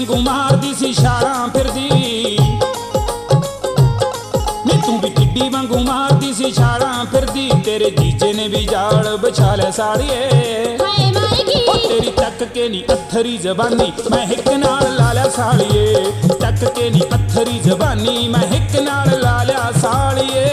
ਵਾਂਗੂ ਮਾਰਦੀ ਸੀ ਛਾਲਾਂ ਫਿਰਦੀ ਨੀ ਤੂੰ ਵੀ ਟਿੱਡੀ ਵਾਂਗੂ ਮਾਰਦੀ ਸੀ ਛਾਲਾਂ ਫਿਰਦੀ ਤੇਰੇ ਜੀਜੇ ਨੇ ਵੀ ਜਾਲ ਵਿਛਾ ਲਿਆ ਸਾੜੀਏ ਹਾਏ ਮਰ ਗਈ ਉਹ ਤੇਰੀ ਤੱਕ ਕੇ ਨੀ ਅੱਥਰੀ ਜ਼ਬਾਨੀ ਮੈਂ ਹਿੱਕ ਨਾਲ ਲਾ ਲਿਆ ਸਾਲੀਏ ਤੱਕ ਕੇ ਨੀ ਅੱਥਰੀ ਜ਼ਬਾਨੀ ਮੈਂ ਹਿੱਕ ਨਾਲ ਲਾ ਲਿਆ ਸਾਲੀਏ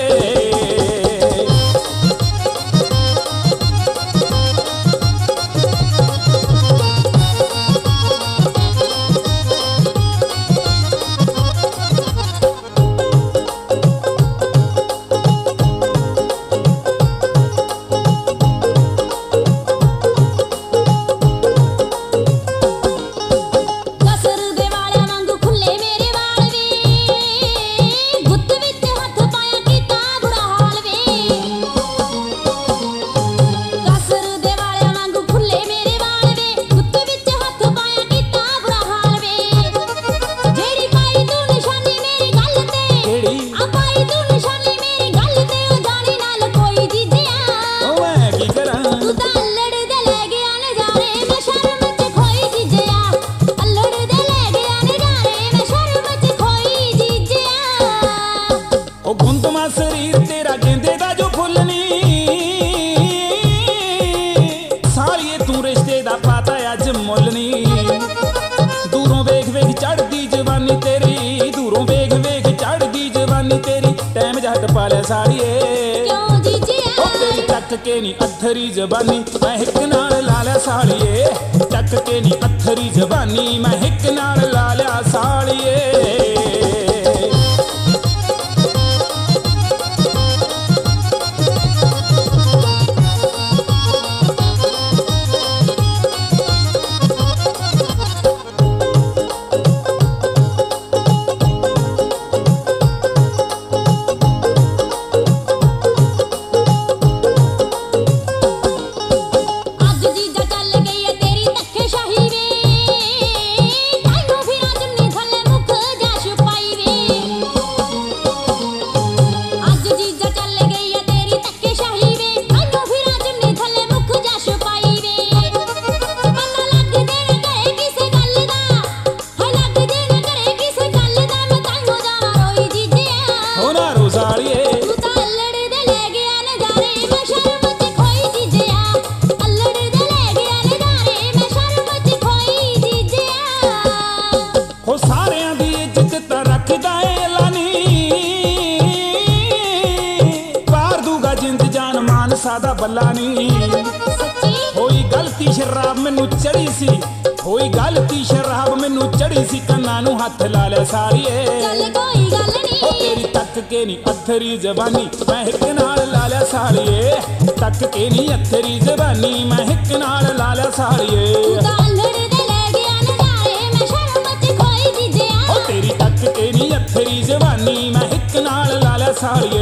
ਸਰੀਰ ਤੇਰਾ ਗੇਂਦੇ ਦਾ ਜੋ ਫੁੱਲ ਨੀ ਸਾਲੀਏ ਤੂੰ ਰਿਸ਼ਤੇ ਦਾ ਪਾਤਾ ਅੱਜ ਮੁੱਲ ਨੀ ਦੂਰੋਂ ਵੇਖ ਵੇਖ ਚੜਦੀ ਜਵਾਨੀ ਤੇਰੀ ਦੂਰੋਂ ਵੇਖ ਵੇਖ ਚੜਦੀ ਜਵਾਨੀ ਤੇਰੀ ਟਾਈਮ ਜੱਟ ਪਾ ਲਿਆ ਸਾਲੀਏ ਕਿਉਂ ਜੀਜਿਆ ਉਹ ਤੇਰੀ ਤੱਕ ਕੇ ਨੀ ਅੱਥਰੀ ਜ਼ਬਾਨੀ ਮੈਂ ਹਿੱਕ ਨਾਲ ਲਾ ਲਿਆ ਸਾਲੀਏ ਤੱਕ ਕੇ ਨੀ ਅੱਥਰੀ ਜ਼ਬਾਨੀ ਮੈਂ ਹਿੱਕ ਨਾਲ ਲਾ ਲਿਆ ਸਾਲੀਏ ਸਾਰਿਆਂ ਦੀ ਇੱਜ਼ਤ ਤਾਂ ਰੱਖਦਾ ਏ ਲਾਨੀ ਪਾਰ ਦੂਗਾ ਜਿੰਦ ਜਾਨ ਮਾਨ ਸਾਦਾ ਬੱਲਾ ਨੀ ਹੋਈ ਗਲਤੀ ਸ਼ਰਾਬ ਮੈਨੂੰ ਚੜੀ ਸੀ ਹੋਈ ਗਲਤੀ ਸ਼ਰਾਬ ਮੈਨੂੰ ਚੜੀ ਸੀ ਕੰਨਾਂ ਨੂੰ ਹੱਥ ਲਾ ਲਿਆ ਸਾਲੀਏ ਚੱਲ ਕੋਈ ਗੱਲ ਨੀ ਉਹ ਤੇਰੀ ਤੱਕ ਕੇ ਨੀ ਅੱਥਰੀ ਜ਼ਬਾਨੀ ਮੈਂ ਹਿੱਕ ਨਾਲ ਲਾ ਲਿਆ ਸਾਲੀਏ ਤੱਕ ਕੇ ਨੀ ਅੱਥਰੀ ਜ਼ਬਾਨੀ ਮੈਂ ਹਿੱਕ ਨਾਲ ਲਾ ਲਿਆ ਸਾਲੀਏ ਤੇਰੀ ਤੱਕ ਕੇ ਨੀ ਅੱਥਰੀ ਜ਼ਬਾਨੀ ਮੈਂ ਹਿੱਕ ਨਾਲ ਲਾ ਲਿਆ ਸਾਲੀਏ